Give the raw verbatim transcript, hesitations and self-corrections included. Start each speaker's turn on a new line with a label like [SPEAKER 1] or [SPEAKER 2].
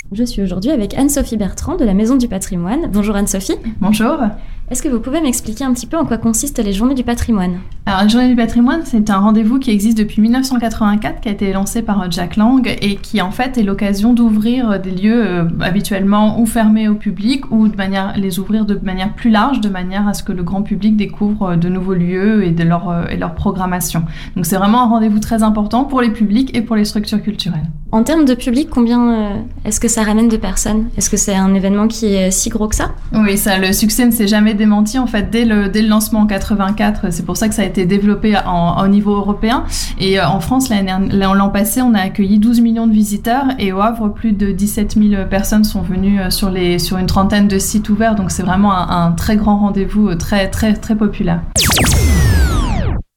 [SPEAKER 1] Je suis aujourd'hui avec Anne-Sophie Bertrand de la Maison du Patrimoine. Bonjour Anne-Sophie.
[SPEAKER 2] Bonjour.
[SPEAKER 1] Est-ce que vous pouvez m'expliquer un petit peu en quoi consistent les Journées du Patrimoine ?
[SPEAKER 2] Alors, les Journées du Patrimoine, c'est un rendez-vous qui existe depuis dix-neuf cent quatre-vingt-quatre, qui a été lancé par Jack Lang et qui en fait est l'occasion d'ouvrir des lieux euh, habituellement ou fermés au public ou de manière, les ouvrir de manière plus large, de manière à ce que le grand public découvre de nouveaux lieux et, de leur, euh, et leur programmation. Donc c'est vraiment un rendez-vous très important pour les publics et pour les structures culturelles.
[SPEAKER 1] En termes de public, combien euh, est-ce que ça ramène de personnes ? Est-ce que c'est un événement qui est si gros que ça ?
[SPEAKER 2] Oui, ça, le succès ne s'est jamais démenti en fait dès le, dès le lancement en quatre-vingt-quatre. C'est pour ça que ça a été développé en, au niveau européen. Et euh, en France, l'année, l'an passé, on a accueilli douze millions de visiteurs et au Havre, plus de dix-sept mille personnes sont venues sur, les, sur une trentaine de sites ouverts. Donc c'est vraiment un, un très grand rendez-vous, très, très, très populaire.